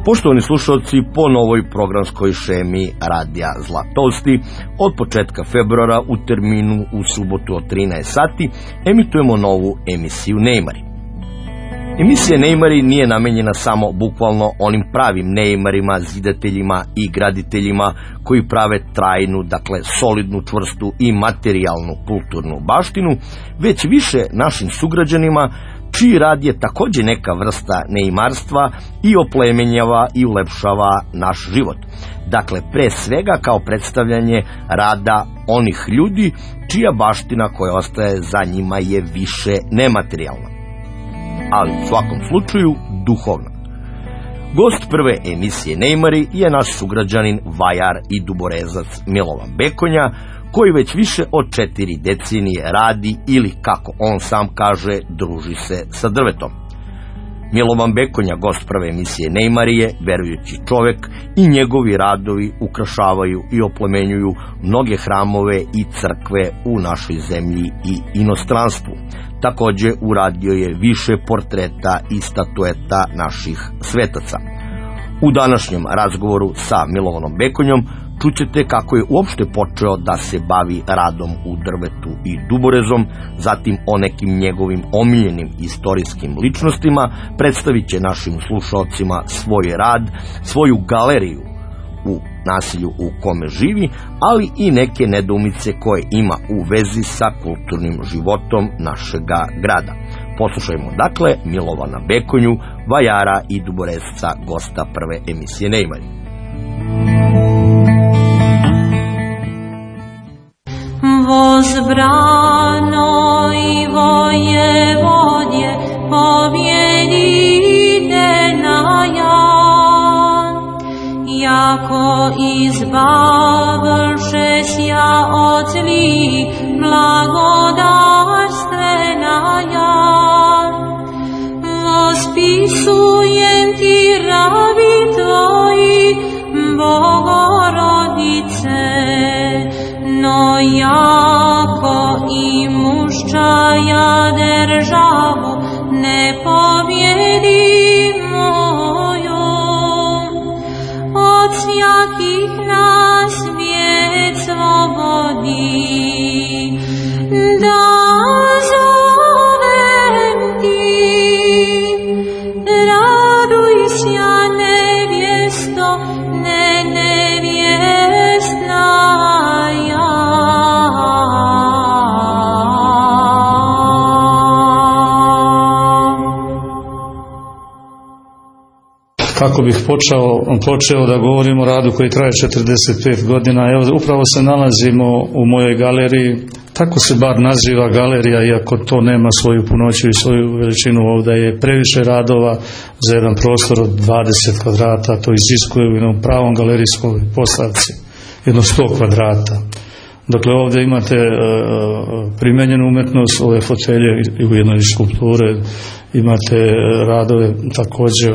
Poštovani slušalci, po novoj programskoj šemi Radija Zlatosti, od početka februara u terminu u subotu od 13 sati emitujemo novu emisiju Neimari. Emisija Neimari nije namenjena samo bukvalno onim pravim neimarima, zidateljima i graditeljima koji prave trajnu, dakle solidnu, čvrstu i materijalnu kulturnu baštinu, već više našim sugrađanima čiji rad je također neka vrsta neimarstva i oplemenjava i ulepšava naš život. Dakle, pre svega kao predstavljanje rada onih ljudi čija baština koja ostaje za njima je više nematerijalna, ali u svakom slučaju duhovna. Gost prve emisije Neimari je naš sugrađanin, vajar i duborezac Milovan Bekonja, koji već više od 4 decenije radi ili, kako on sam kaže, druži se sa drvetom. Milovan Bekonja, gost prve emisije Neimari, je verujući čovek i njegovi radovi ukrašavaju i oplemenjuju mnoge hramove i crkve u našoj zemlji i inostranstvu. Također uradio je više portreta i statueta naših svetaca. U današnjem razgovoru sa Milovanom Bekonjom čućete kako je uopšte počeo da se bavi radom u drvetu i duborezom, zatim o nekim njegovim omiljenim istorijskim ličnostima, predstavit će našim slušalcima svoj rad, svoju galeriju u naselju u kome živi, ali i neke nedoumice koje ima u vezi sa kulturnim životom našega grada. Poslušajmo dakle Milovana Bekonju, vajara i duborezca, gosta prve emisije Neimari. Возбрано и воеводje побjedite na jan, jako izbavlše sja od zlih blagodarstvena jan. Vospisujem ti rabi tvoji, Bogorodice, no jako i muščaja državu ne pobjedi moju. Od sjakih nas svijet slobodi, da zovem ti. Raduj sja nevjesto, ne nevjestna. Kako bih počeo da govorim o radu koji traje 45 godina. Evo, upravo se nalazimo u mojoj galeriji, tako se bar naziva galerija, iako to nema svoju punoću i svoju veličinu. Ovdje je previše radova za jedan prostor od 20 kvadrata, to iziskuje u jednom pravom galerijskoj postavci, jedno 100 kvadrata. Dakle, ovdje imate primenjenu umetnost, ove fotelje i ujedno i skulpture, imate radove također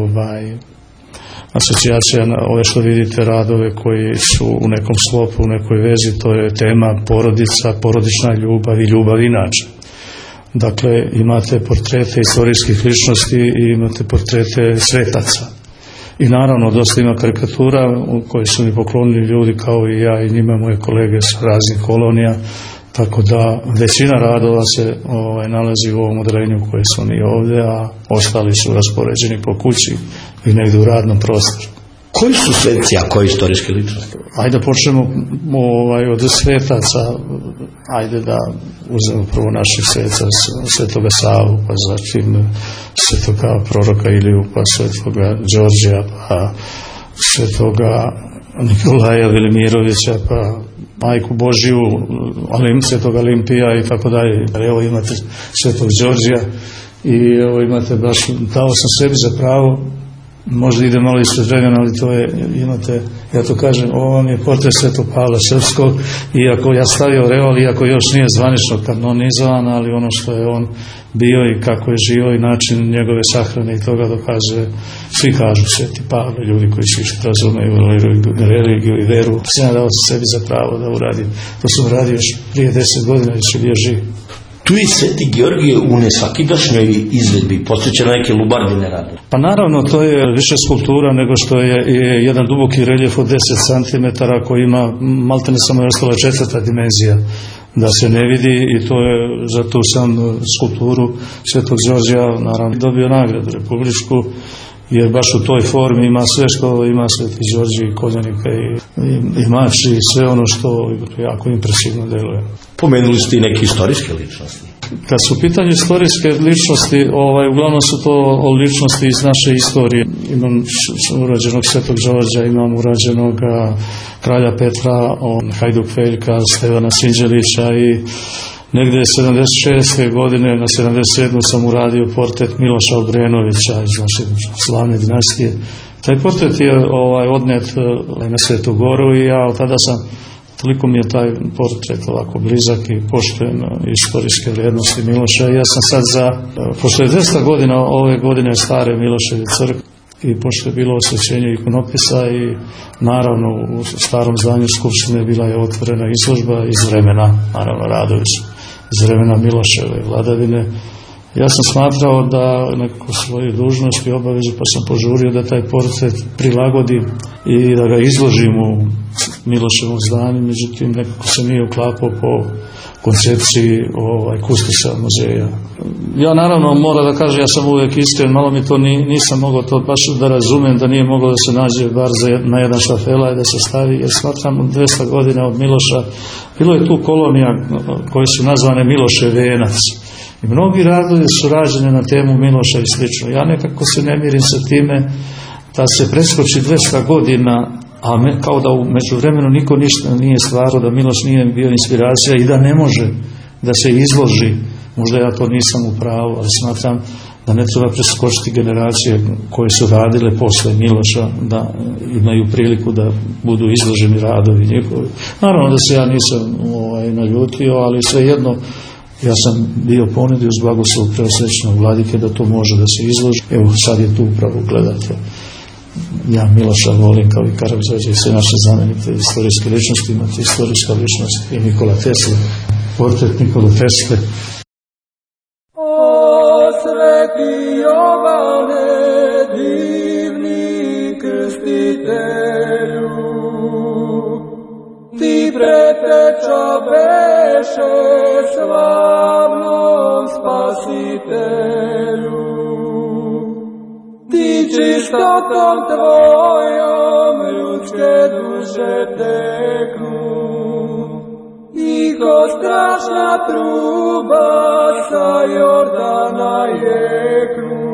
asocijacija na ove što vidite, radove koji su u nekom sklopu, u nekoj vezi, to je tema porodica, porodična ljubav i ljubav inače. Dakle, imate portrete istorijskih ličnosti i imate portrete svetaca. I naravno, dosta ima karikatura u kojoj su mi poklonili ljudi kao i ja i njima moje kolege s raznih kolonija, tako da većina radova se nalazi u ovom odrenju koje su mi ovdje, a ostali su raspoređeni po kući i negdje u radnom prostoru. Koji su sveci, a koji istorijski ličnosti? Ajde počnemo od svetaca, ajde da uzmemo prvo naših sveca, svetoga Savu, pa zatim svetoga proroka Iliju, pa svetoga Đorđija, pa svetoga Nikolaja Velimirovića, pa Majku Božiju, svetoga Olimpija i tako dalje. Evo imate svetog Đorđija i evo imate baš, dao sam sebi za pravo, možda ide malo ispred vremena, ali to je, imate, ja to kažem, ovo vam je portret svetog Pavla Srpskog, iako ja stavio reol, iako još nije zvanično kanonizovan, ali ono što je on bio i kako je živio i način njegove sahrane i toga dokazuje, svi kažu sveti Pavle, ljudi koji svi što razumeju religiju i veru. Sam dao sebi za pravo da uradim. To sam uradio još prije 10 godina, još je bio živ. Tu je Sveti Georgije u nesvakidašnjoj izvedbi, posveća neke lubardine radove. Pa naravno, to je više skulptura nego što je jedan duboki reljef od 10 cm koji ima maltene samo je ostala 4. dimenzija da se ne vidi i to je za tu sam skulpturu Svetog Đorđa naravno dobio nagradu republičku, jer baš u toj formi ima sve što ima Sveti Đorđe i Koljanika i mač i sve ono što jako impresivno deluje. Pomenuli ste i neke istorijske ličnosti. Kad su u pitanju istorijske ličnosti, uglavnom su to ličnosti iz naše istorije. Imam urađenog Svetog Đorđa, imam urađenog kralja Petra, Hajduk Veljka, Stevana Sinđelića i negde 76. godine na 77. sam uradio portret Miloša Obrenovića iz naše slavne dinastije. Taj portret je odnet na Svetu Goru i ja od tada sam, toliko mi je taj portret ovako blizak i poštujem istorijske vrijednosti Miloša. Ja sam sad pošto je 200 godina ove godine stare Miloševe crkve i pošto je bilo osvećenje ikonopisa i naravno u starom zdanju Skupštine bila je otvorena izložba iz vremena, naravno radovi su iz vremena Miloševe vladavine. Ja sam smatrao da nekako svoju dužnost i obavezu pa sam požurio da taj portret prilagodim i da ga izložim u Miloševom zdanju, međutim nekako se nije uklapao po koncepciji kustosa muzeja. Ja naravno moram da kažem, ja sam uvijek iskren, malo mi to nisam mogao to baš da razumem, da nije moglo da se nađe bar na jedan štafela i da se stavi, jer smatram 200 godina od Miloša, bilo je tu kolonija koje su nazvane Milošev venac. I mnogi radovi su rađeni na temu Miloša i slično. Ja nekako se ne mirim sa time da se preskoči 200 godina, a kao da u međuvremenu niko ništa nije stvarao, da Miloš nije bio inspiracija i da ne može da se izloži. Možda ja to nisam u pravu, ali smatram da ne treba preskočiti generacije koje su radile posle Miloša, da imaju priliku da budu izloženi radovi njihovi. Naravno da se ja nisam naljutio, ali svejedno ja sam bio ponudio uz blagoslov preosvećenog vladike da to može da se izloži. Evo sad je tu upravo, gledate. Ja Miloša volim kao i Karađorđe i sve naše znamenite istorijske ličnosti. Imate istorijska ličnost i Nikola Tesla. Portret Nikola Tesle. O sveti Jovane, divni krstitelju, ti preteča beše slavnom spasitelju. Ti čistotom tvojom ljudske duše teknu, i ko strašna truba sa Jordana jeknu.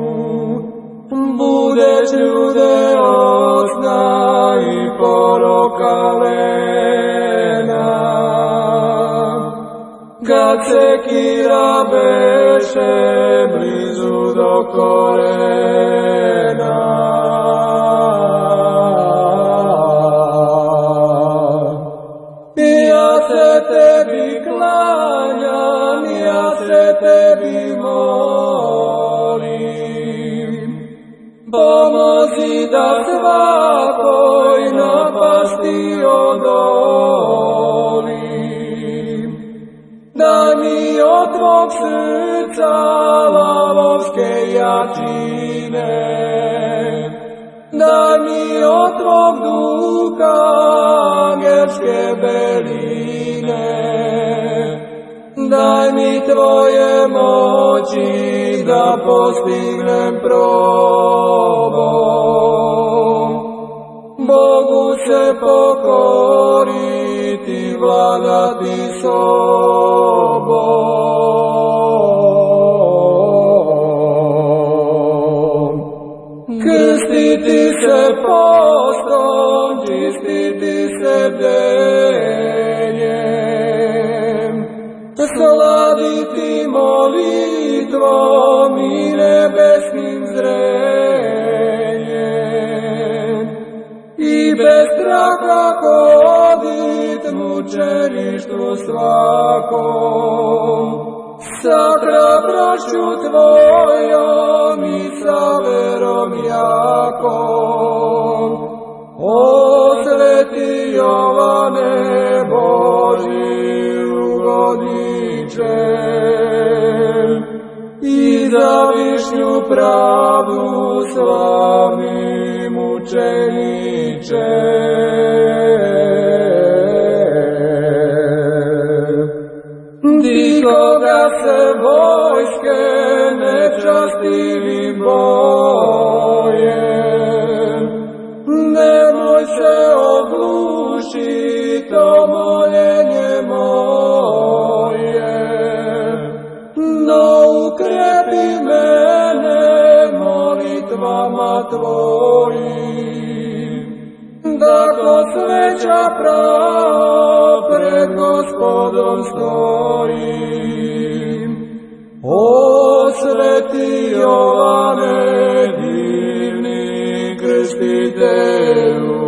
Budeš ljude osna i poroka lena, kad sekira beše blizu do korena. Ja se tebi klanjam, ja se tebi molim, pomozi da svakoj napasti odolim, da mi od tvog srca lavovske jačine, da mi od tvog duha angelske beline, daj mi tvoje moći da postignem probom, Bogu se pokoriti, vladati sobom, krstiti se postom, čistiti se bdenjem, slaviti molitvom i nebesnim zrenjem, i bez straha hodit mučeništvu svakom, sa hrabrošću tvojom i sa verom jakom. O sveti Jovane, Božji ugodniče, pravdu slavni mučeniče. Di koga se vojske nečastivim boje, nemoj se oglušit o moljenje moje, no ukrepi mene molitvama tvojim, da ko sveća prava pred Gospodom stojim. O sveti Jovane, divni krstitelju,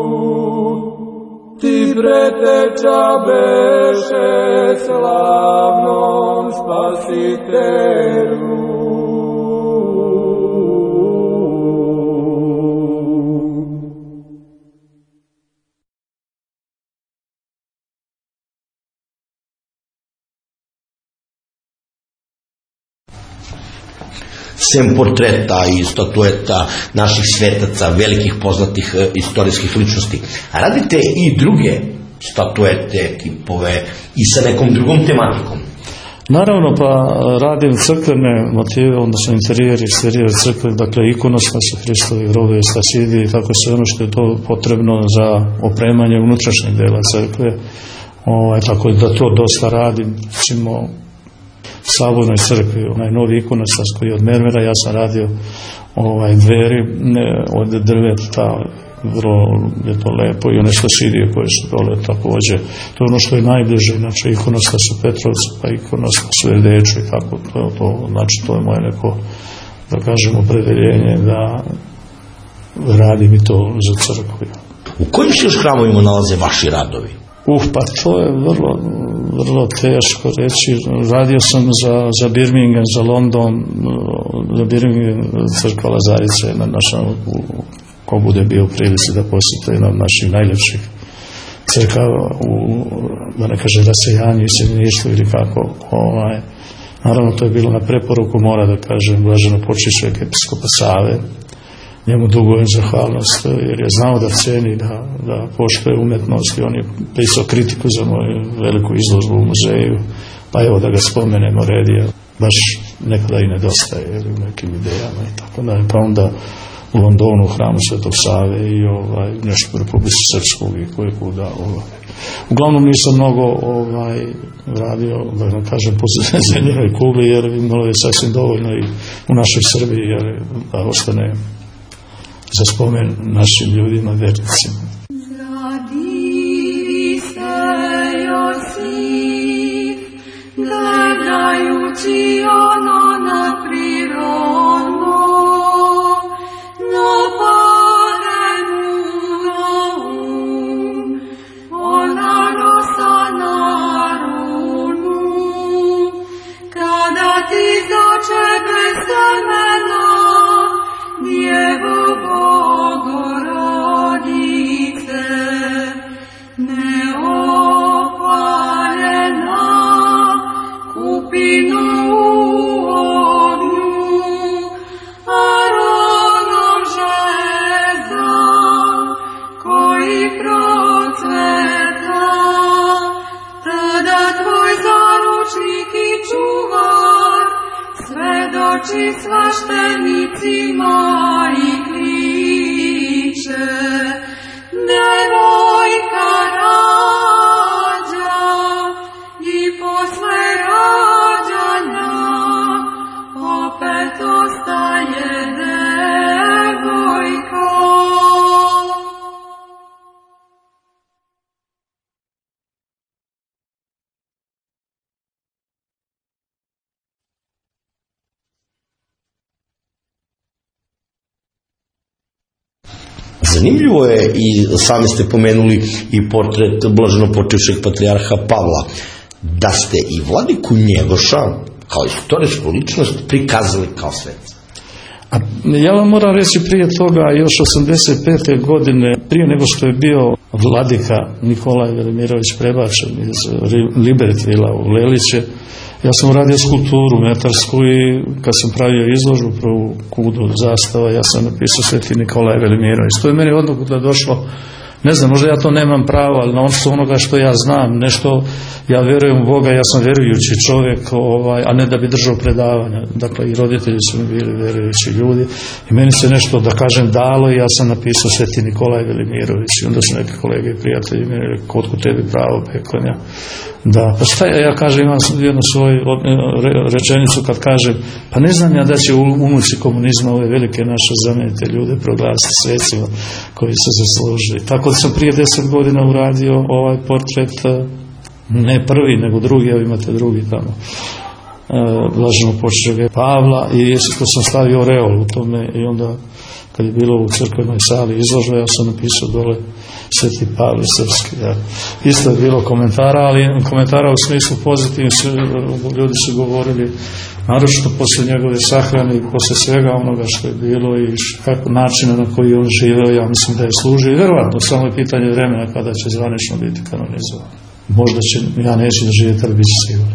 ti preteča beše slavnom spasitelju. Sem portreta i statueta naših svetaca, velikih poznatih istorijskih ličnosti, radite i druge statuete, kipove i sa nekom drugom tematikom? Naravno, pa radim crkvene motive, odnosno interijer i eksterijer crkve, dakle ikonostas, Hristovi grobovi, stasidi i tako sve ono što je to potrebno za opremanje unutrašnjeg dela crkve. Tako da to dosta radim, recimo Sabornoj crkvi, onaj novi ikonostas koji je od mermera, ja sam radio dveri od drveta, vrlo je to lepo, i one stasidije koje su dole također. To je ono što je najbliže, inače ikonostas u Petrovcu, pa ikonostas u Erdeču i tako, znači to je moje neko, da kažem, opredeljenje da radim i to za crkvu. U kojim se još hramovima nalaze vaši radovi? Pa to je vrlo teško reći. Radio sam za Birmingham, za London, za Birmingham, crkva Lazarica, jedna naša, ko bude bio u prilici da posjeti, jedna od naših najljepših crkava u, da ne kaže, rasejanju i sjediništvu ili kako. Naravno, to je bilo na preporuku, mora da kažem, blaženo počivšeg episkopa Save. Njemu dugujem zahvalnost, jer je znao da ceni, da poštuje umetnost, i on je pisao kritiku za moju veliku izložbu u muzeju, pa evo da ga spomenemo, red je baš nekada i nedostaje u nekim idejama i tako da. Pa onda u Londonu, u hramu Svetog Save i nešto u Republici Srpskog i koje kuda. Uglavnom nisam mnogo radio, da vam kažem, po zemljinoj kugli, jer imalo je sasvim dovoljno i u našoj Srbiji, jer da ostane za spomen našim ljudima, vernicima. Zadivi se Josif, gledajući ono na prirodno, no pade mu na um, ona rosa na runu, kada ti začebe semena, Djevo Bogorodice, neopaljena, kupinu u ognju, aronom žezda, koji procveta, tada tvoj zaručnik i čuvar svedoči sveštenicima i kliče, devojka rađa i posle rađanja opet ostaje devojka. Zanimljivo je, i sami ste pomenuli i portret blaženo počivšeg patrijarha Pavla, da ste i vladiku Njegoša kao istorijsku ličnost prikazali kao sveca. Ja vam moram reći prije toga, još 85. godine, prije nego što je bio vladika Nikolaj Velimirović prebačen iz Libertvila u Leliće, Ja sam uradio skulpturu metarsku i kad sam pravio izložbu prvu kudu zastava, ja sam napisao Sveti Nikolaj Velimirović. To je meni odmah došlo, ne znam, možda ja to nemam pravo, ali na osnovu onoga što ja znam, nešto, ja vjerujem u Boga, ja sam vjerujući čovjek, a ne da bi držao predavanja. Dakle, i roditelji su mi bili vjerujući ljudi i meni se nešto, da kažem, dalo i ja sam napisao Sveti Nikolaj Velimirović i onda su neki kolege i prijatelji mi rekli, otkud tebi pravo peklanja. Da, pa šta ja kažem, imam jednu svoju rečenicu kad kažem, pa ne znam ja da će unuci komunizma ove velike naše znamenite ljude proglasiti svecima koji su zaslužili. Tako da sam prije 10 godina uradio ovaj portret, ne prvi, nego drugi, evo imate drugi tamo, blaženopočivšega Pavla, i što sam stavio oreol u tome i onda kad je bilo u crkvenoj sali izložba, ja sam napisao dole Sveti Pavle Srpski. Ja. Isto je bilo komentara, ali komentara u smislu pozitivni, ljudi su govorili, naročito poslije njegove sahrane i poslije svega onoga što je bilo i kako načina na koji on živeo, ja mislim da je služio i vjerovatno samo je pitanje vremena kada će zvanično biti kanonizovan. Možda će, ja neću da živjeti, ali bit će sigurno.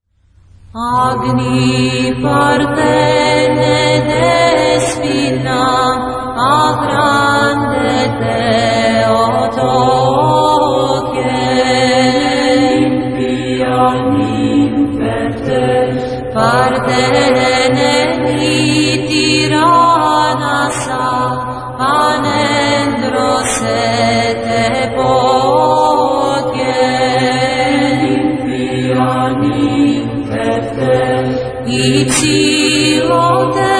Agni partene despina, agrande Deo toque, impianim ferte, partene tiranasa, anendrose te poque, impianim ferte, ipsilote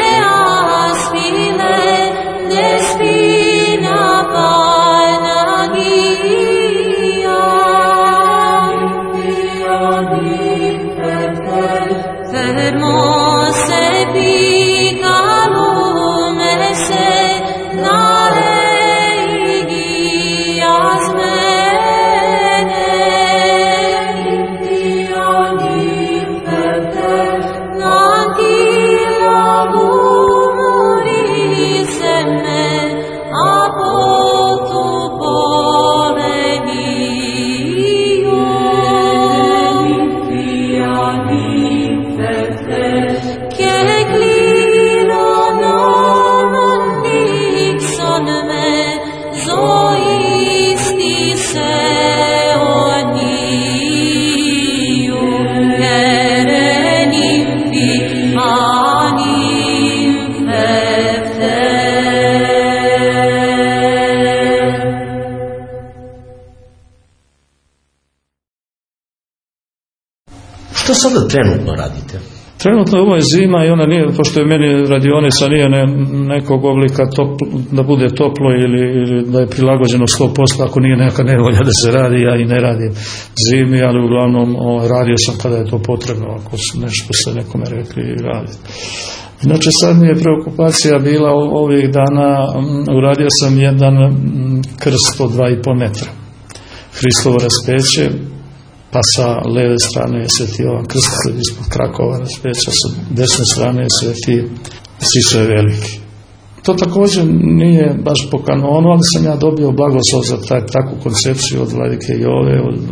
Despina pana Što sada trenutno radite? Trenutno ovo je zima i ona nije, pošto je meni radionica nije nekog oblika da bude toplo ili da je prilagođeno 100%, ako nije neka nevolja da se radi, ja i ne radim zimi, ali uglavnom radio sam kada je to potrebno, ako nešto se nekome rekli i radi. Inače sad mi je preokupacija bila ovih dana, uradio sam jedan krst od 2,5 metra. Hristovo raspeće, pa sa leve strane je Sveti Jovan Krstitelj ispod Krakova raspeća, sa desne strane je Sveti Sisoj Veliki. To također nije baš po kanonu, ali sam ja dobio blagoslov za takvu koncepciju od Vladike Jove,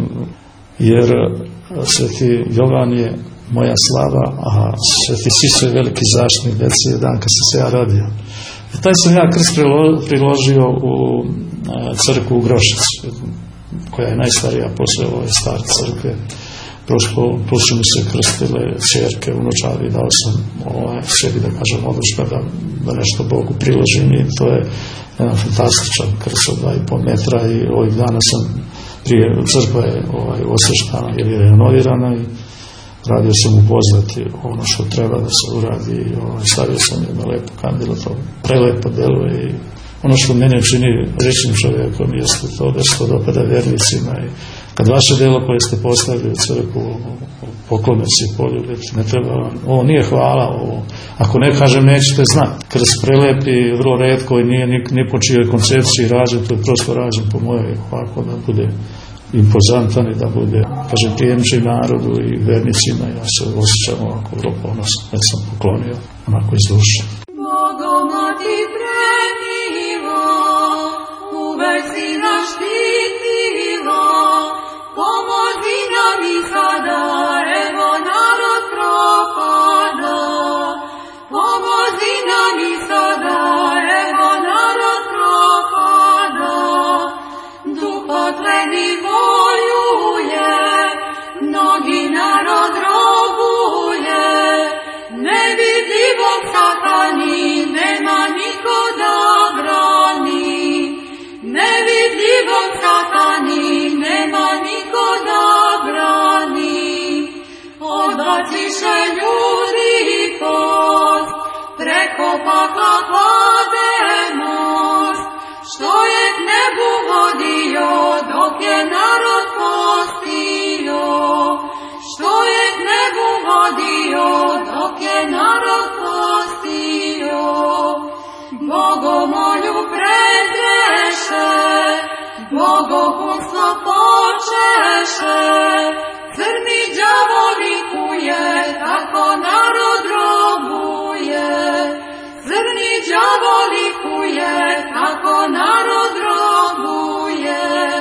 jer Sveti Jovan je moja slava, a Sveti Sisoj Veliki zaštitnik djece je dan kad sam se ja rodio. I taj sam ja krst priložio u crkvu u Grošici, koja je najstarija poslije ove stare crkve. Plus su mi se krstile ćerke, unučavi, dao sam sebi, da kažem, odlučka da nešto Bogu priložim i to je jedan fantastičan krst od 2,5 metra i ovih dana sam prije crkva je osveštana ili je renovirana i radio sam upoznati ono što treba da se uradi i stavio sam jedno lepo kandilo, to prelepo deluje i ono što mene čini rečnim čovjekom jeste to da se to dopada vernicima i kad vaše delo koje ste postavili u crkvu poklone se i poljubiti, ne treba vam, ovo nije hvala, ovo, ako ne kažem nećete znati, krst prelepi, vrlo retko i nije ni po čijoj koncepciji rađen, to je prosto rađen po mojoj, ovako da bude impozantan i da bude, kažem, prijemči narodu i vernicima, ja se osjećam ovako vrlo ponosno, već sam poklonio onako iz duše. Bogoma ti premilo, uvek si nas štitilo, pomozi nam i sada, evo narod propada. Pomozi nam i sada, evo narod propada. Duh potreni voljuje, mnogi narod robuje, nevidljivog satani nema niko da brani. Nevidljivog satani nema niko da brani. Odbaciše ljudi post, preko pakla pade most. Što je k nebu vodio dok je narod postio? Što je k nebu vodio dok je narod postio? Bogomolju prezreše, bogopusno počeše, crni đavo likuje, tako narod robuje. Crni đavo likuje, tako narod robuje.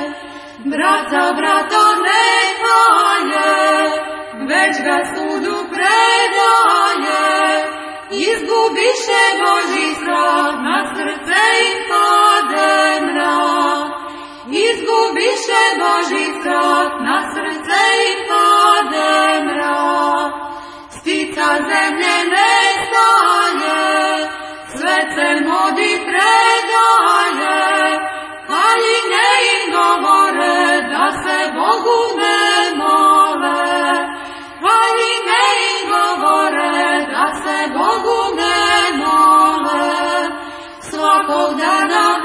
Brata ne kaje, već ga sudu predaje. Izgubiše Božji strah, na srce im pade mrak. Izgubiše Božji strah, na srce im pade mrak. Stica zemlje nestaje, sve crnodi predaje. Haljine im govore, da se Bogu ne mole. Haljine im govore, da se Bogu ne mole. Svakog dana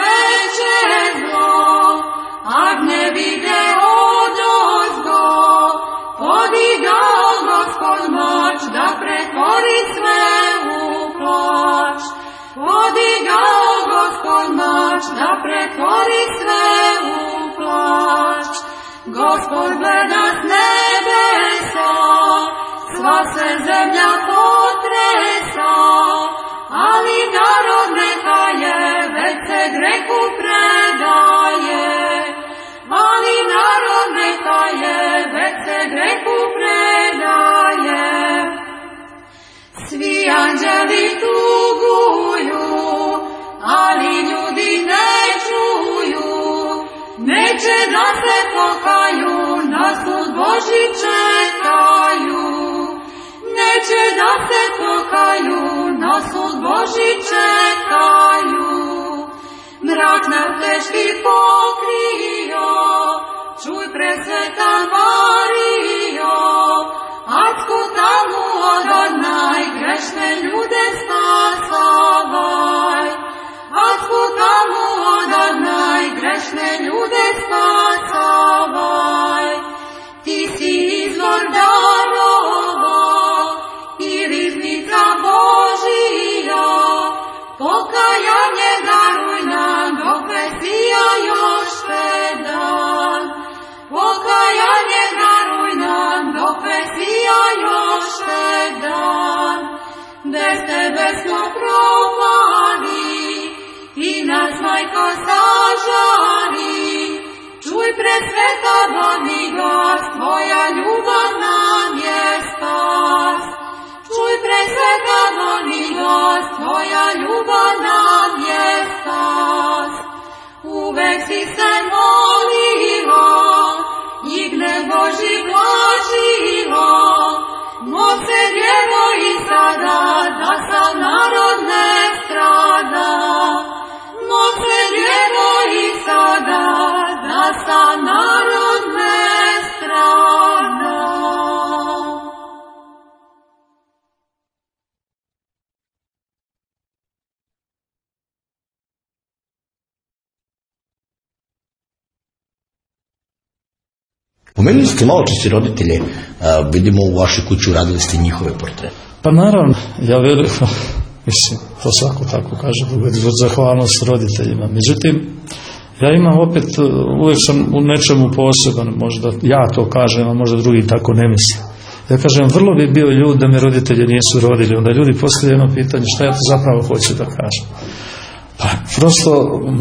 Božji čekaju, neće da se pokaju, na sud Božji čekaju. Mrak na teški pokrio, čuj presveta Marijo, adsku tamu odagnaj, grešne ljude spasavaj. Adsku tamu odagnaj, grešne ljude spasavaj. Ti si izvor darova i riznica Božija, pokajanje daruj nam, dok Mesija još te dan. Pokajanje daruj nam, dok Mesija još te dan. Bez tebe smo propali i nas majko sažari. Čuj presveta Boni glas, tvoja ljubav nam je spas. Čuj presveta Boni glas, tvoja ljubav nam je spas. Uvek si se molila i gnev Božji blažila. Mo se djevo i sada, da sam narod ne strada. Mo se djevo i sada, da sam narod ne strada. Pomenuli ste malo češće roditelje, vidimo u vašoj kući uradili ste njihove portrete. Pa naravno, ja verujem, mislim, to svako tako kaže, zahvalnost roditeljima. Međutim, ja imam opet, uvijek sam u nečemu poseban, možda ja to kažem, a možda drugi tako ne misle. Ja kažem, vrlo bi bio ljud da me roditelji nisu rodili, onda ljudi postavljaju jedno pitanje, šta ja to zapravo hoću da kažem. Pa prosto,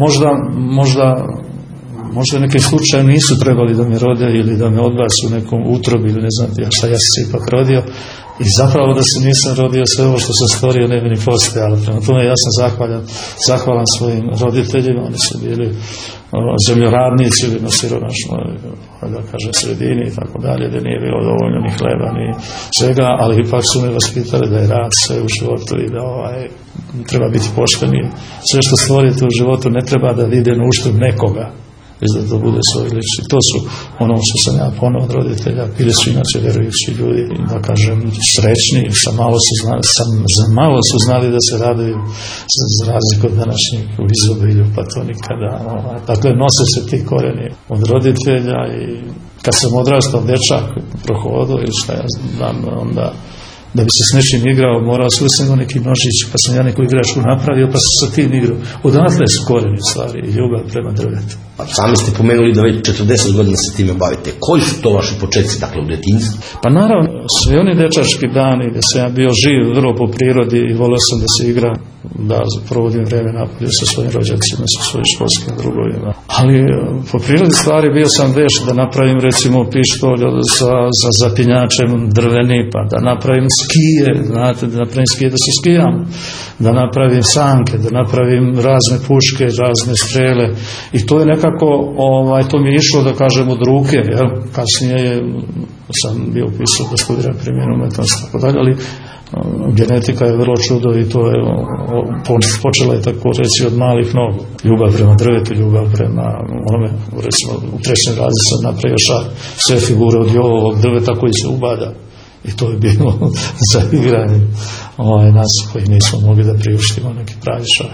možda u nekim slučaju nisu trebali da me rode ili da me odbacu u nekom utrobi ili ne znam šta, ja sam se ipak rodio i zapravo da se nisam rodio, sve ovo što sam stvorio ne bi ni postojalo. Prema tome ja sam zahvalan svojim roditeljima, oni su bili zemljoradnici ili na siromašnoj, da kažem, sredini i tako dalje, da nije bilo dovoljno ni hleba ni svega, ali ipak su me vaspitali da je rad sve u životu i da treba biti pošteni. Sve što stvorite u životu ne treba da ide na uštrb nekoga, već da to bude svoj lični. To su ono što sam ja ponao od roditelja, bili su inače vjerujući ljudi, da kažem, srećni, malo su znali da se raduju za razliku od današnjih u izobilju, pa to nikada. Dakle, nose se ti koreni od roditelja i kad sam odrastao dečak prohodo ili šta ja znam, onda da bi se s nečim igrao, morao sam imao neki nožić, pa sam ja neku igračku napravio, pa sam sa tim igrao. Odatle su koreni stvari i ljubav prema drvetu. Sami ste pomenuli da već 40 godina se time bavite. Koji su to vaši početci, dakle, u djetinjstvu? Pa naravno, svi oni dečački dani gdje sam ja bio živ vrlo po prirodi i volio sam da se igram, da provodim vreme napolje sa svojim rođacima, sa svojim školskim drugovima. Ali po prirodi stvari bio sam veš da napravim recimo pištolj za zapinjačem drveni, pa da napravim skije, znate, da napravim skije da se skijam, da napravim sanke, da napravim razne puške, razne strele i to je nekako, to mi je išlo da kažem od ruke, jel? Kasnije sam bio upisao da studiram primjenu umetnosti, tako dalje, ali genetika je vrlo čudo i to je počela je tako reći od malih nogu. Ljubav prema drvetu, ljubav prema onome, recimo u trećem razredu sam napravio sve figure od jovovog drveta koji se ubada i to je bilo za igranje nas koji nismo mogli da priuštimo neki pravi šar.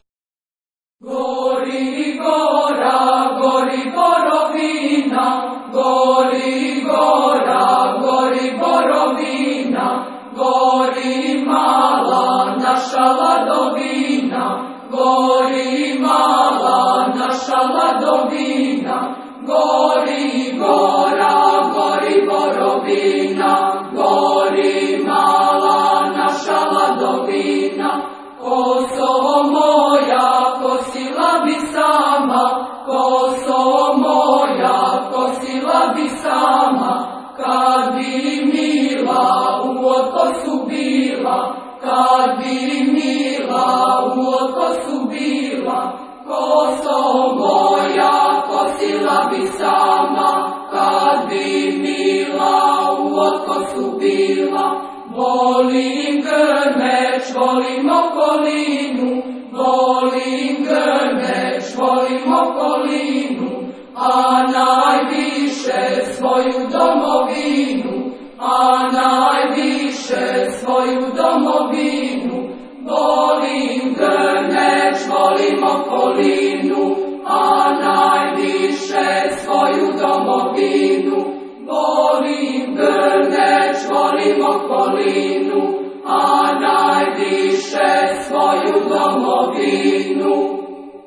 Gori gora, gori borovina, gori gora, gori borovina, gori mala naša ladovina, gori mala naša ladovina, gori gora, gori borovina, gori mala naša ladovina. Koso moja, kosila bi sama, koso moja, kosila bi sama, kad bi mila u otkosu bila, kad bi mila u otkosu bila. Koso moja, kosila bi sama, kad bi mila u otkosu bila, volim Grmeč, volim okolinu, volim Grmeč, volim okolinu, a najviše svoju domovinu, a najviše svoju domovinu. Volim Grmeč, volim okolinu, a najviše svoju domovinu. Volim Grmeč, volim okolinu, a najviše svoju domovinu.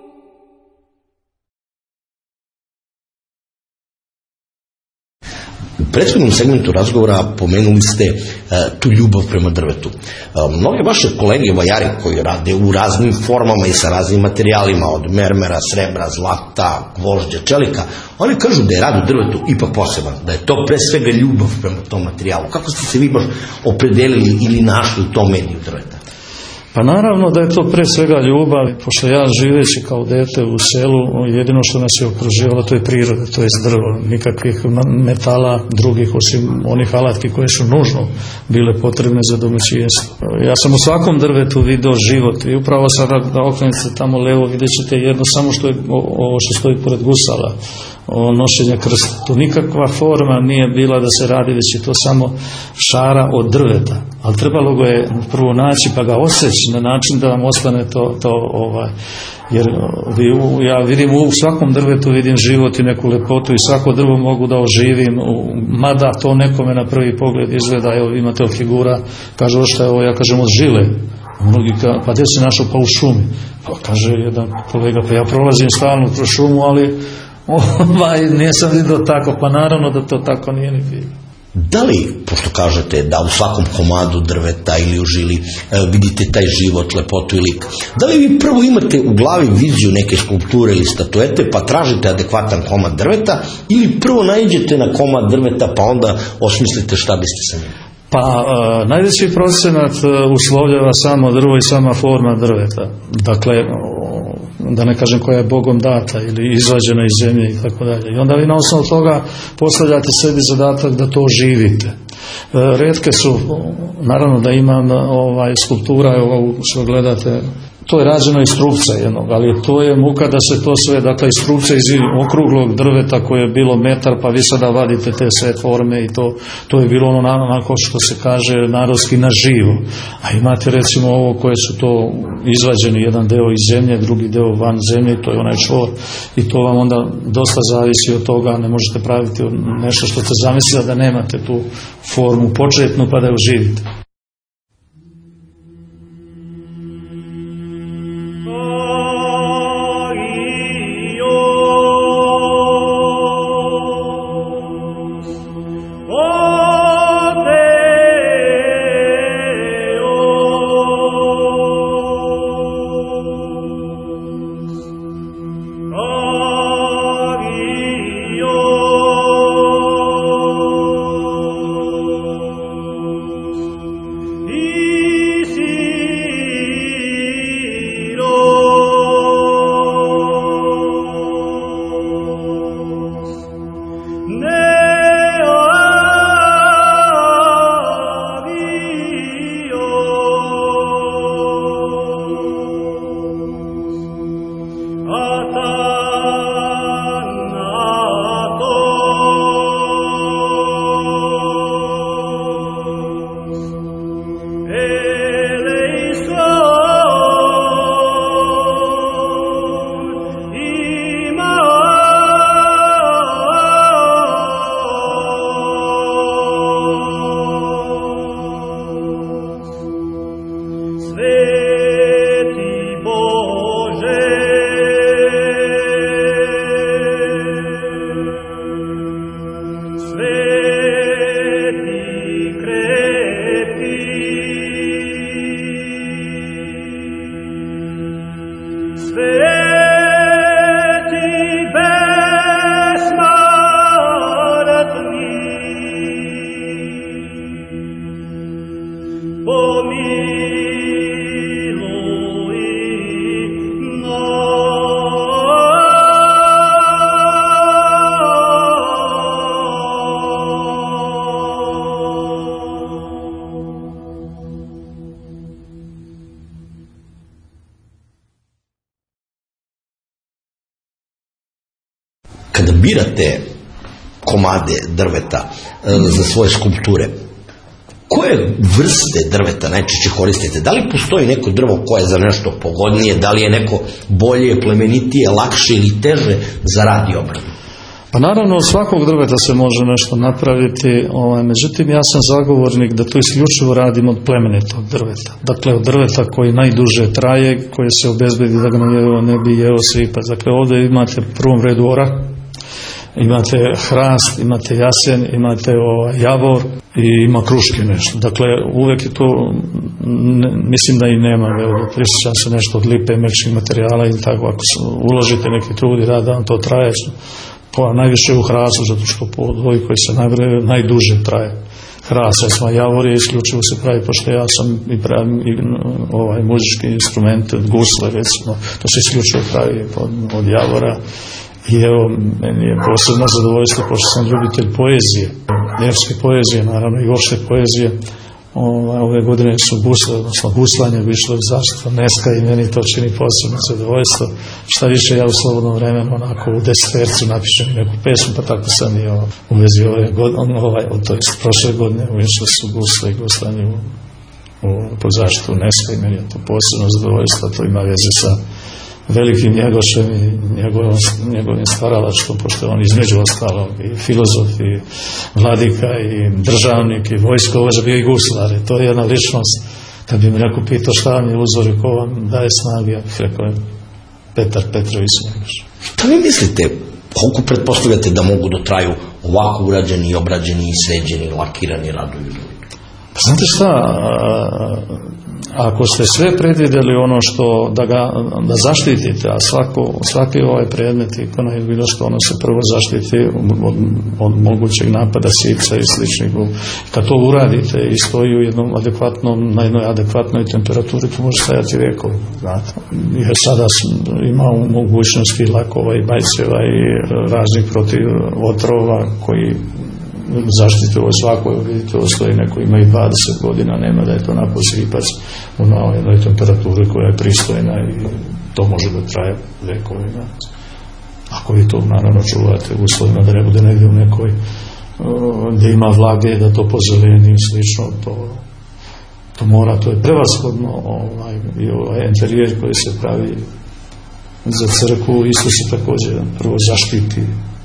U prethodnom segmentu razgovora pomenuli ste tu ljubav prema drvetu. Mnoge vaše kolege vajari koji rade u raznim formama i sa raznim materijalima, od mermera, srebra, zlata, gvožđa, čelika, oni kažu da je rad u drvetu ipak poseban, da je to pre svega ljubav prema tom materijalu. Kako ste se vi baš opredelili ili našli u tom mediju drveta? Pa naravno da je to pre svega ljubav, pošto ja živeći kao dete u selu, jedino što nas je okruživalo to je priroda, to je drvo, nikakvih metala drugih osim onih alatki koje su nužno bile potrebne za domaćinstvo. Ja sam u svakom drvetu video život i upravo sada da okrenete tamo levo vidjet ćete jedno samo što je ovo što stoji pored gusala, nošenja krsta. To nikakva forma nije bila da se radi, već je to samo šara od drveta. Ali trebalo ga je prvo naći pa ga oseći na način da vam ostane to jer ja vidim u svakom drvetu vidim život i neku lepotu i svako drvo mogu da oživim, mada to nekome na prvi pogled izgleda, evo imate od figura, kaže šta je ovo, ja kažem od žile. Mnogi pa gdje si našao? Pa u šumi. Pa kaže jedan kolega, pa ja prolazim stalno kroz šumu, ali nisam vidio tako, pa naravno da to tako nije ni bilo. Da li, pošto kažete da u svakom komadu drveta ili u žili vidite taj život, lepotu i lik, da li vi prvo imate u glavi viziju neke skulpture ili statuete pa tražite adekvatan komad drveta ili prvo naiđete na komad drveta pa onda osmislite šta biste sa njim? Pa najveći procenat uslovljava samo drvo i sama forma drveta. Dakle, da ne kažem koja je Bogom data ili izvađena iz zemlje i tako dalje. I onda vi na osnovu toga postavljate sebi zadatak da to živite. Retke su, naravno da imam skulptura, evo što gledate, to je rađeno iz trupca jednog, ali to je muka da se to sve, dakle iz trupca iz okruglog drveta koje je bilo metar, pa vi sada vadite te sve forme i to je bilo ono onako što se kaže narodski na živo. A imate recimo ovo koje su to izvađeni, jedan deo iz zemlje, drugi deo van zemlje, to je onaj čvor i to vam onda dosta zavisi od toga, ne možete praviti nešto što ste zamislili da nemate tu formu početnu pa da je uživite. Kada birate komade drveta za svoje skulpture, koje vrste drveta najčešće koristite? Da li postoji neko drvo koje je za nešto pogodnije, da li je neko bolje, plemenitije, lakše ili teže za rad i obradu? Pa naravno od svakog drveta se može nešto napraviti, međutim ja sam zagovornik da to isključivo radimo od plemenitog drveta. Dakle od drveta koji najduže traje, koje se obezbedi da ga ne bi jeo svipac. Dakle ovdje imate u prvom redu orah, imate hrast, imate jasen, imate javor i ima kruške nešto. Dakle uvek je to, mislim da i nema, prisjećam se nešto od lipe, mekših materijala i tako, ako uložite neki trud i rad, to traje. Pa najviše u hrasu, zato što po odvoji koji se najduže traje hrasa, javor je isključivo se pravi, pošto ja sam i pravim muzički instrument, gusle recimo, to se isključivo pravi od javora. I evo, meni je posebno zadovoljstvo, pošto sam ljubitelj poezije, njevske poezije, naravno i opšte poezije. Ove godine su gusle, odnosno guslanje bi išlo iz zaštita Neska i meni to čini posebno zadovoljstvo. Šta više, ja u slobodnom vremenu onako u desetercu napišem neku pesmu, pa tako sam i u vezi prošle godine išle su gusle i guslanje pod zaštitu Neska i meni je to posebno zadovoljstvo. To ima veze sa velikim Njegošem i njegovim stvaralaštvom, pošto on između ostalog i filozof i vladika i državnik i vojskovođa, bio i guslar. To je jedna ličnost. Kad bi mi neko pitao šta vam je uzor i ko vam daje snage, ja bih rekao Petar Petrović Njegoš. Šta vi mislite, koliko pretpostavljate da mogu da traju ovako urađeni, obrađeni, sređeni, lakirani radovi? Znate šta, ako ste sve predvidjeli ono što da zaštitite, a svaki ovaj predmet ikona ili bilo što, ono se prvo zaštiti od mogućeg napada sica i sličnih. Kad to uradite i stoji u na jednoj adekvatnoj temperaturi, to može stajati vekov. Jer sada ima mogućnosti lakova i bajceva i raznih protiv otrova koji zaštite ovo svako, vidite, ovo stoji neko ima i 20 godina, nema da je to napao svipac na jednoj temperaturi koja je pristojna i to može da traje vekovima. Ako vi to naravno čuvate u uslovima da ne bude negdje u nekoj gdje ima vlage, da to pozeleni i slično, to mora, to je prevashodno i interijer koji se pravi za crkvu, isto se također prvo zaštiti.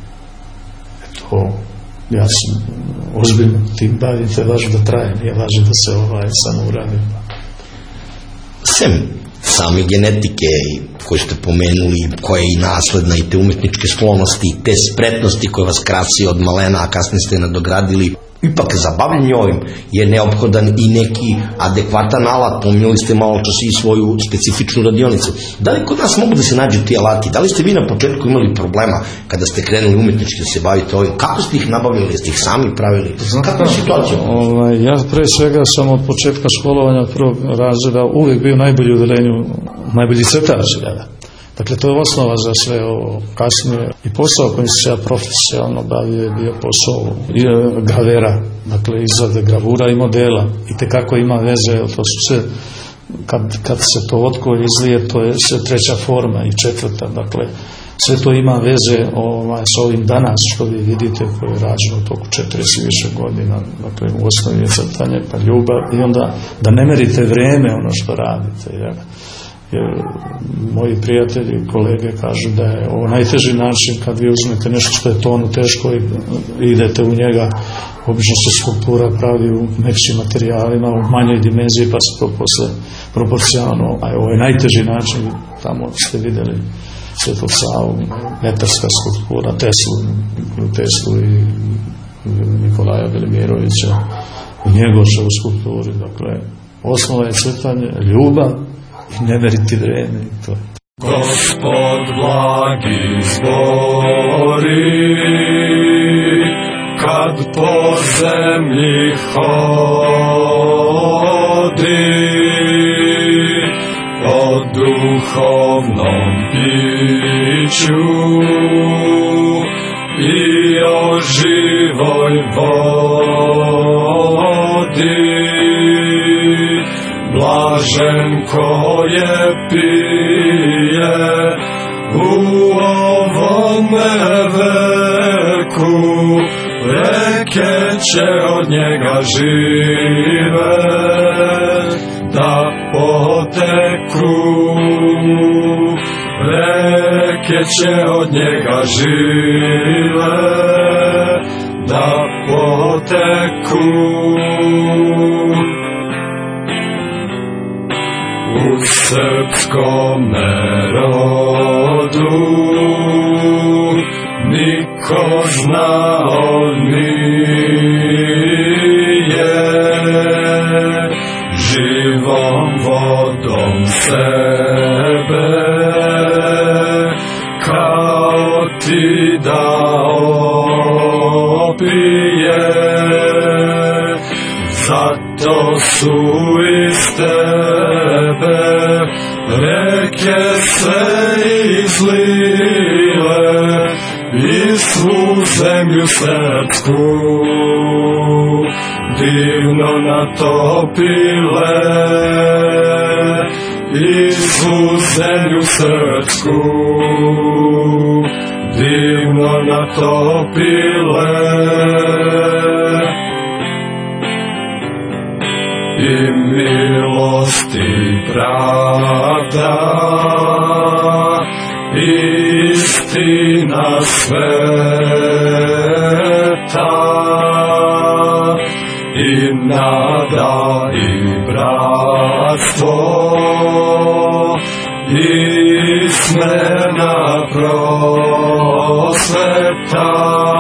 Ja sam ozbiljno tim bavim, to je važno da traje, nije važno da se samo uradi. Sem same genetike koju ste pomenuli, koja je i nasledna, i te umetničke sklonosti, i te spretnosti koje vas krasi od malena, a kasnije ste nadogradili, ipak za bavljenje ovim je neophodan i neki adekvatan alat. Pominjali ste malo čas i svoju specifičnu radionicu. Da li kod nas mogu da se nađu ti alati? Da li ste vi na početku imali problema kada ste krenuli umetnički da se bavite ovim? Kako ste ih nabavili? Jeste ih sami pravili? Kako je situacija? Ja pre svega sam od početka školovanja prvog razreda uvijek bio najbolji u odeljenju, najbolji crtač. Dakle, to je osnova za sve ovo kasnije. I posao kojim se ja profesionalno bavio je bio posao gravera, dakle izrade gravura i modela. I tekako ima veze, to su sve, kad se to otko izlije, to je sve treća forma i četvrta. Dakle, sve to ima veze s ovim danas što vi vidite koje je rađeno u toku 40 i više godina. Dakle, u osnovi je crtanje, pa ljubav i onda da ne merite vreme ono što radite. Jer moji prijatelji i kolege kažu da je ovo najteži način kad vi uzmete nešto što je tonu teško i idete u njega. Obično se skulptura pravi u mekšim materijalima, u manjoj dimenziji, pa se to posle proporcionalno. A ovo je najteži način, tamo ste vidjeli Svetog Savu, metarska skulptura, Teslu i Nikolaja Velimirovića, u Njegoševu skulpturi. Dakle, osnova je crtanje, ljubav, i ne meriti vreme i to. Gospod blagi zbori, kad po zemlji hodi, o duhovnom piću i o živoj vodi. Blažen ko je pije u ovome će od njega žive da poteku, reke će od njega žive da poteku. U srpskome rodu niko znao nije, živom vodom sebe kao ti da opije, zato su iz tebe reke se izlile i svu zemlju srpsku divno natopile, i svu zemlju srpsku divno natopile. I milost i pravda, istina sveta, i nada i bratstvo, i smena prosveta,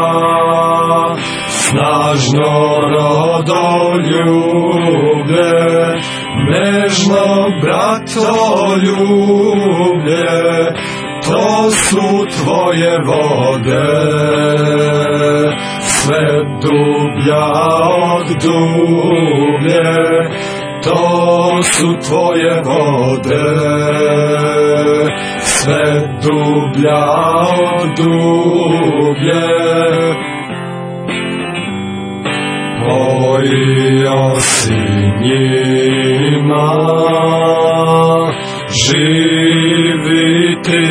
snažno rodoljublje, nežno bratoljublje, to su tvoje vode, sve dublja od dublje, to su tvoje vode, sve dublja od dublje. Pojio si njima, živi ti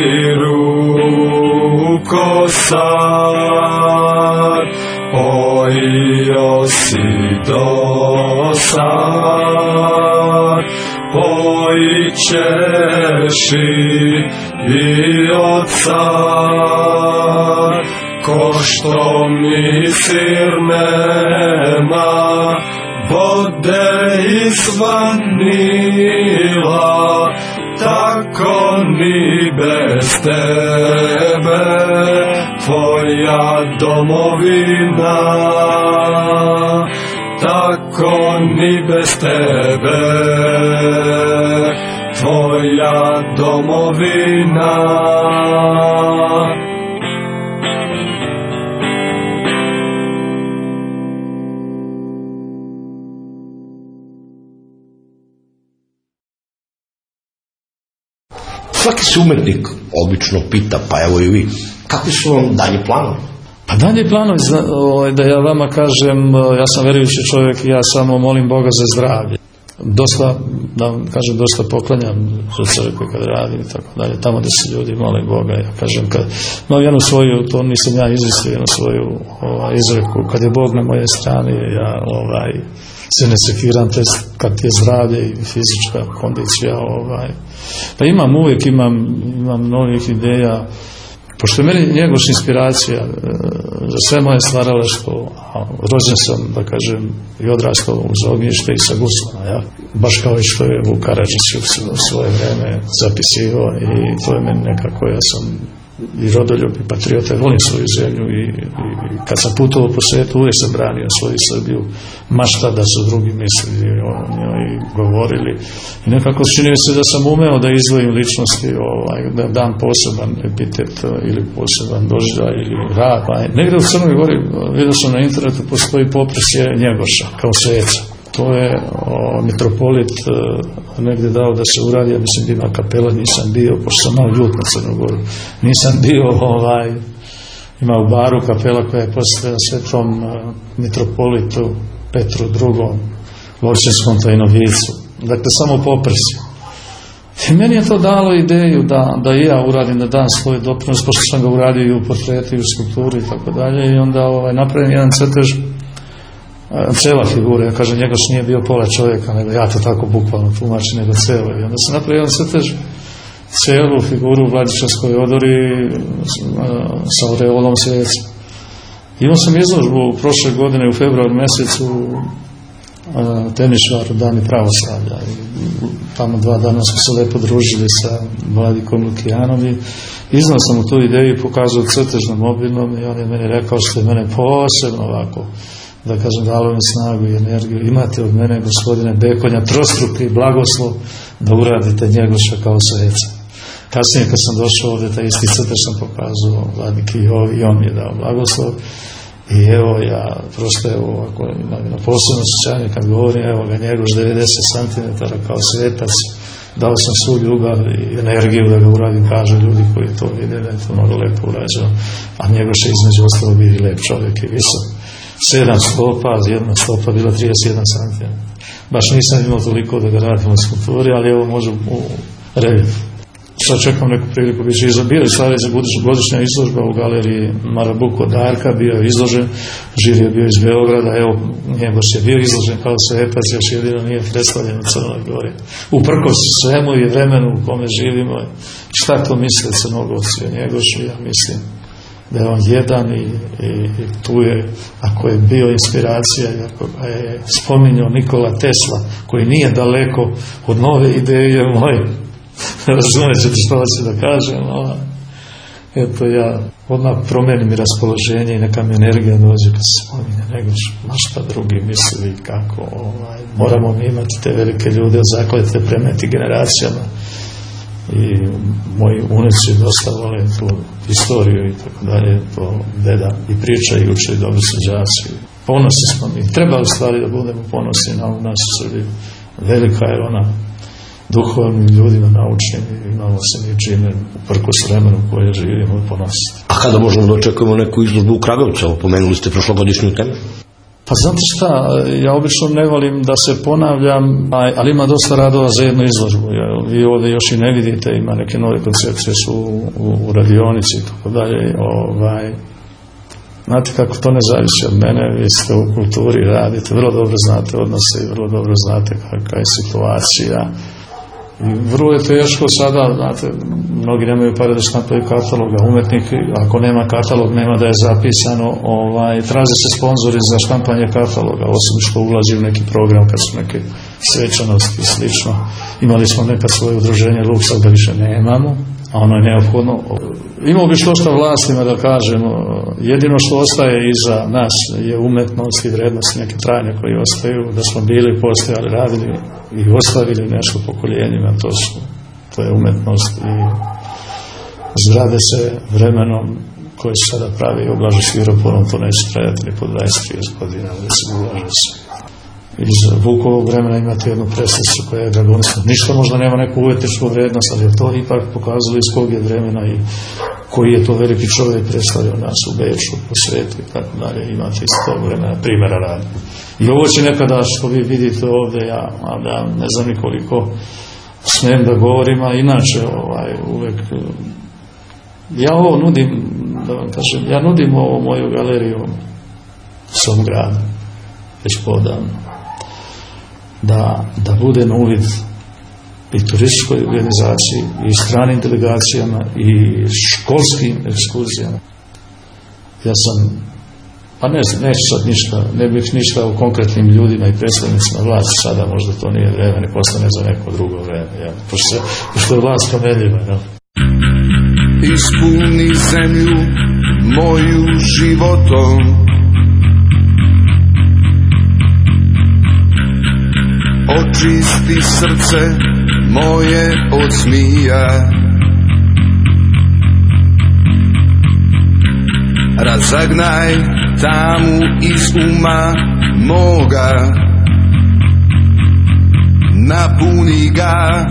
rukosad, pojio si dosad, pojit ćeš i od sad. Ko što mi sir nema vode izvan Nila, tako ni bez tebe tvoja domovina, tako ni bez tebe tvoja domovina. Svaki se umetnik obično pita, pa evo i vi, kakvi su vam dalje planovi? Pa dalje planovi, da ja vama kažem, ja sam verujući čovjek i ja samo molim Boga za zdravlje. Dosta, da vam kažem, dosta poklanjam za crkve kad radim i tako dalje, tamo gdje se ljudi mole Boga. Ja kažem, kad imam jednu svoju, to nisam ja izmislio, jednu svoju izreku, kad je Bog na moje strane, ja se ne sekiram, kad je zdravlje i fizička kondicija. Pa imam novih ideja, pošto je meni Njegoš inspiracija za sve moje stvaralaštvo, rođen sam, da kažem, i odrastao uz ognjište i sa guslama, ja? Baš kao i što je Vuk Karadžić u svoje vreme zapisivao, i to je meni nekako, ja sam i rodoljub i patriota, volim svoju zemlju, i kad sam putovao po svijetu uvijek sam branio svoju Srbiju, mašta da su drugi mislili o njoj i govorili, i nekako čini se da sam umeo da izdvojim ličnosti, da dam poseban epitet ili poseban doživljaj ili rad. Negdje u Crnoj Gori vidio sam na internetu, postoji poprsje Njegoša kao sveca. To je mitropolit negdje dao da se uradi, ja mislim da ima kapela, nisam bio, pošto sam malo ljut na Crnu Goru, nisam bio, ima u Baru kapela koja je postojala svetom mitropolitu Petru II. Lovćinskom tajnovicu. Dakle, samo poprsje. I meni je to dalo ideju da i ja uradim, da dam svoj doprinos, pošto sam ga uradio i u portretu i u skulpturi i tako dalje, i onda napravim jedan crtež cela figura, ja kažem, Njegoš nije bio pola čovjeka, nego ja to tako bukvalno tumačim, nego celo. I onda se napravio jedan crtež, celu figuru u Vladičanskoj odori sa aureolom sveca. Imao sam izložbu prošle godine u februaru mjesecu Temišvaru, Dani pravoslavlja. Tamo 2 dana smo se lepo družili sa Vladikom Lukijanom i iznao sam mu tu ideju i pokazao crtež na mobilnom i on je meni rekao, što je mene posebno ovako, da kažem, dalo mi snagu i energiju. Imate od mene, gospodine Bekonja, trostruki blagoslov da uradite Njegoša kao sveca. Kasnije kad sam došao ovdje, taj isti crtež sam pokazao Vladiki i on mi je dao blagoslov. I evo, ja prosto evo ovako imam na posebno osjećanje kad govorim, evo ga Njegoš 90 cm kao svetac, dao sam svu ljubav i energiju da ga uradim, kaže ljudi koji to vide, da je to mnogo lepo urađeno, a Njegoš je između ostalo bio i lep čovjek i visok. 7 stopa, jedna stopa bila 31 cm. Baš nisam imao toliko da ga radim u skulpturi, ali evo može u reljefu. Sad čekam neku priliku, bio je sljedeća godišnja izložba u galeriji Marabuko Darka, bio je izložen, Žir je bio iz Beograda, evo Njegoš je bio izložen kao svetac, još jedino nije predstavljen u Crnoj Gori. Uprkos svemu i vremenu u kome živimo, šta to misle Crnogorci o Njegošu, ja mislim da je on jedan i tu je, ako je bio inspiracija, ako je spominjao Nikola Tesla, koji nije daleko od nove ideje moje, razumjet ćete što vas da kažem, eto ja odmah promenim i raspoloženje i neka mi energija dođe kad se spominje Njegoš, ma šta drugi misli kako, moramo mi imati te velike ljude od zakletve premeti generacijama i moji unici dosta vole tu historiju i tako dalje, to deda i priča i uče i dobri su đaci, ponosni smo mi, treba u stvari da budemo ponosni na ovu našu Srbiju, velika je ona duhovnim ljudima naučnim i imamo se mi čime uprkos vremenu u koje živimo ponositi. A kada možemo da očekujemo neku izložbu u Kragujevcu? Pomenuli ste prošlogodišnju temu. Pa znate šta, ja obično ne volim da se ponavljam, ali ima dosta radova za jednu izložbu. Vi ovdje još i ne vidite, ima neke nove koncepcije su u radionici i tako dalje. Znate kako to ne zavisi od mene, vi ste u kulturi, radite, vrlo dobro znate odnose i vrlo dobro znate kakva je situacija. I vrlo je teško sada, znate, mnogi nemaju pare da se napravi kataloga, umetnik, ako nema katalog, nema da je zapisano, traže se sponzori za štampanje kataloga, osim što ulazi u neki program kad su neke svečanosti i slično. Imali smo nekad svoje udruženje Luksa, da više nemamo, a ono je neophodno. Imao bi što vlastima da kažemo, jedino što ostaje iza nas je umetnost i vrednost neke trajne koji ostaju, da smo bili, postojali, radili i ostavili nešto pokoljenjima, to je umetnost i zgrade se vremenom koje se sada pravi i oblaže sviroporom, to neće trajati ni po 20-30 godina, da se ulaže se. Iz Vukovog vremena imate jednu preslicu koja je dragonisna. Ništa možda nema neku umetničku vrednost, ali je to ipak pokazalo iz kog je vremena i koji je to veliki čovjek predstavio nas u Beču, po svetu i tako dalje. Imate iz tog vremena primjera radi. I ovo će nekada što vi vidite ovdje, ja ne znam ni koliko smijem da govorim, a inače uvek ja ovo nudim, da vam kažem, ja nudim ovo moju galeriju u svom gradu, već podavno. Da bude na uvid i turističkoj organizaciji i stranim delegacijama i školskim ekskurzijama. Ja sam, pa ne znam, neću sad ništa, ne bih ništa o konkretnim ljudima i predstavnicima vlasti, sada možda to nije vreme, ne postane za neko drugo vreme, pošto je vlast promenljiva. Ispuni zemlju moju životom, očisti srce moje od smija, razagnaj tamu iz uma moga, napuni ga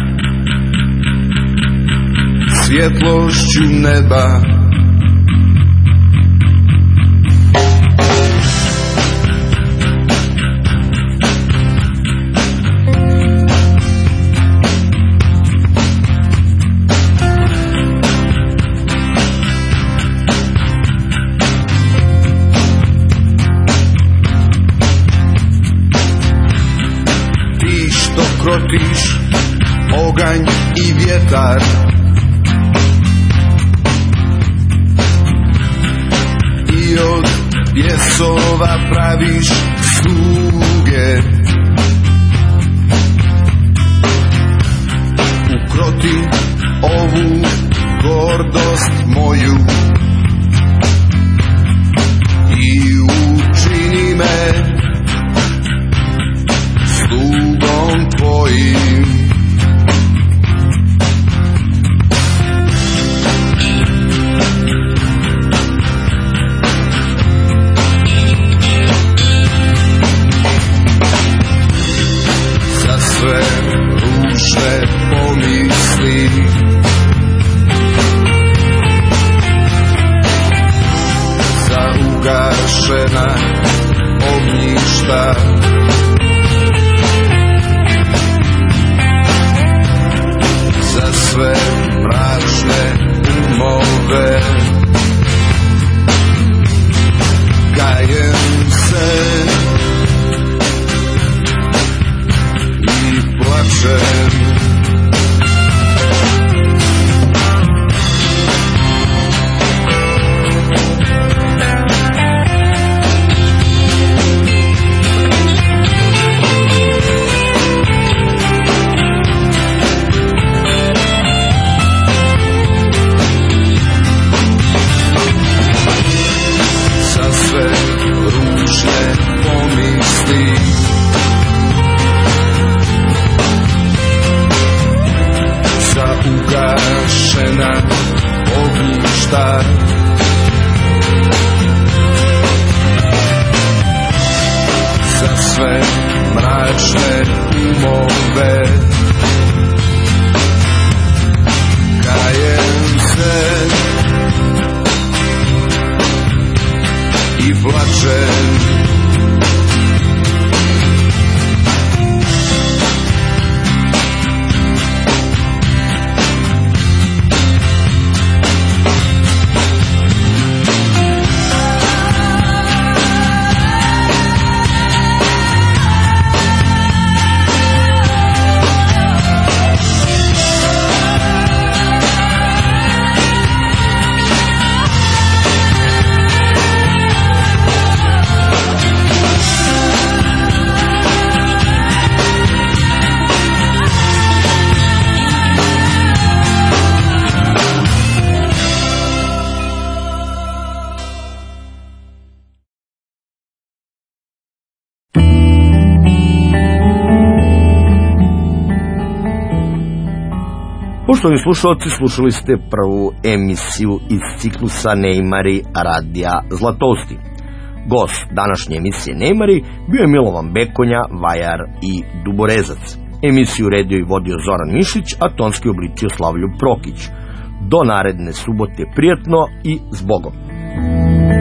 svjetlošću neba. ukrotiš oganj i vjetar, i od pjesova praviš sluge. Ukroti ovu gordost moju i učini me slugom tvojim. Za sve ružne pomisli, za ugašena ognjišta, za sve mračne umove, kajem se i plačem. Ugašena ognjišta, za sve mračne umove, kajem se i plačem. Poštovani slušalci, slušali ste prvu emisiju iz ciklusa Neimari radija Zlatosti. Gost današnje emisije Neimari bio je Milovan Bekonja, vajar i duborezac. Emisiju redio i vodio Zoran Mišić, a tonski obličio Slavlju Prokić. Do naredne subote prijatno i zbogom.